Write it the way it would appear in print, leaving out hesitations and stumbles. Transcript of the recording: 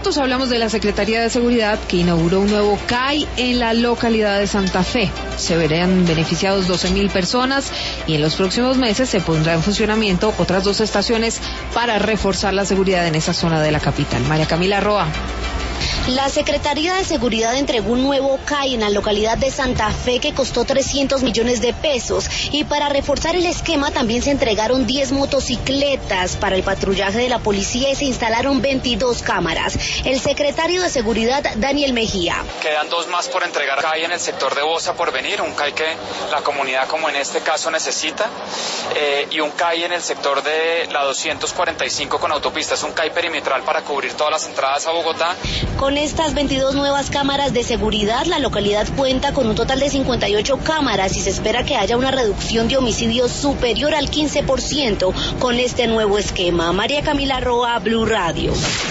minutos hablamos de la Secretaría de Seguridad que inauguró un nuevo CAI en la localidad de Santa Fe. Se verán beneficiados 12.000 personas y en los próximos meses se pondrá en funcionamiento otras 2 estaciones para reforzar la seguridad en esa zona de la capital. María Camila Roa. La Secretaría de Seguridad entregó un nuevo CAI en la localidad de Santa Fe que costó 300 millones de pesos y para reforzar el esquema también se entregaron 10 motocicletas para el patrullaje de la policía y se instalaron 22 cámaras. El secretario de Seguridad, Daniel Mejía. Quedan 2 más por entregar CAI en el sector de Bosa por venir, un CAI que la comunidad como en este caso necesita, y un CAI en el sector de la 245 con autopistas, un CAI perimetral para cubrir todas las entradas a Bogotá. Con estas 22 nuevas cámaras de seguridad, la localidad cuenta con un total de 58 cámaras y se espera que haya una reducción de homicidios superior al 15% con este nuevo esquema. María Camila Roa, Blue Radio.